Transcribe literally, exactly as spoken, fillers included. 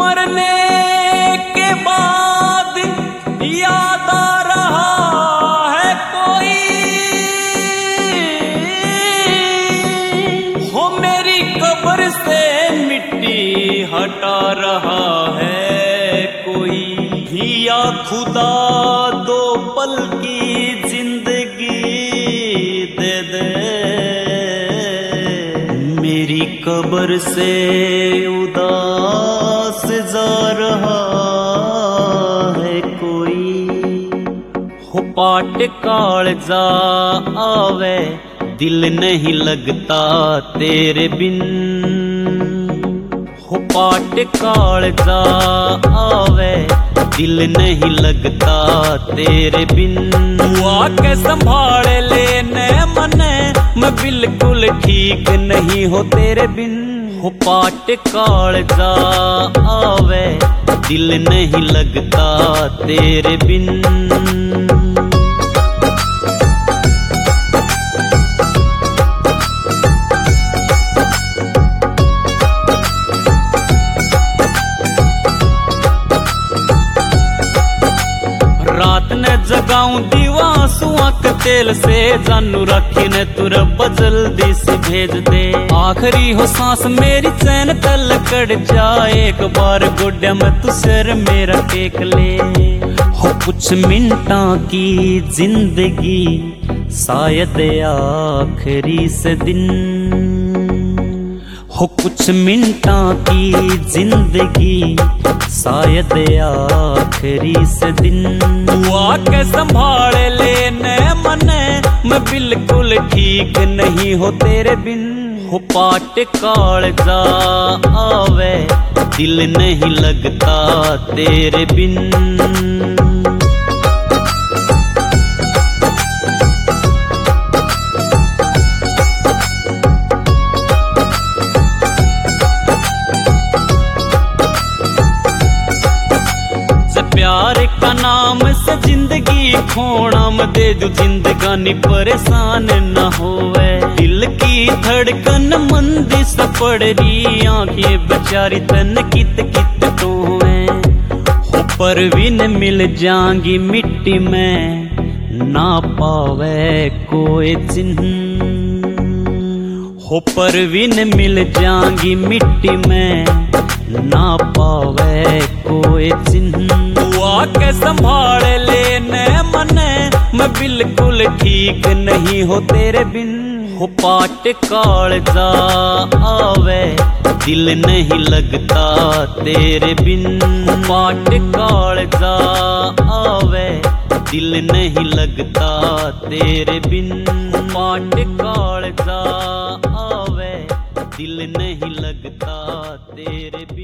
मरने के बाद याद आ रहा है कोई, हो मेरी कब्र से मिट्टी हटा रहा है कोई। या खुदा दो पल की जिंदगी दे दे, मेरी कब्र से उदास जा रहा है कोई। हो पाट कालजा आवे दिल नहीं लगता तेरे बिन, हो पाट कालजा आवे दिल नहीं लगता तेरे बिन। तू आके संभाल लेने मने, मैं बिल्कुल ठीक नहीं हो तेरे बिन। हो पाट कालजा आवे दिल नहीं लगता तेरे बिन। रात ने जगाऊं दीवा सुआ के तेल से, जानू रखी ने तुरब जल्दी से भेज दे। आखिरी हो सांस मेरी चैन तल कड़ जाए, एक बार गोड्या में तू सिर मेरा टेक ले। हो कुछ मिनटा की जिंदगी शायद आखिरी से दिन, हो कुछ मिनटा की जिंदगी शायद आखिरी से दिन। तू आके संभाल लेने मने, मैं बिल्कुल ठीक नहीं हो तेरे बिन। हो पाट कालजा आवे दिल नहीं लगता तेरे बिन। प्यार का नाम से जिंदगी खोना म दे दू, जिंदगानी परेशान न होवे। दिल की धड़कन मंदी सा पड़ रही, आंखें बेचारी तन कित कित टोवे। हो परवीन मिल जाएंगी मिट्टी में, ना पावे कोई चिन्ह। हो परवीन मिल जाएंगी मिट्टी में, ना पावे कोई चिन्ह। तू आके संभाल लेने मने, मैं बिल्कुल ठीक नहीं हो तेरे बिन। हो पाट कालजा आवे दिल नहीं लगता तेरे बिन। हो पाट कालजा आवे दिल नहीं लगता तेरे बिन। हो पाट कालजा आवे दिल नहीं लगता तेरे बिन।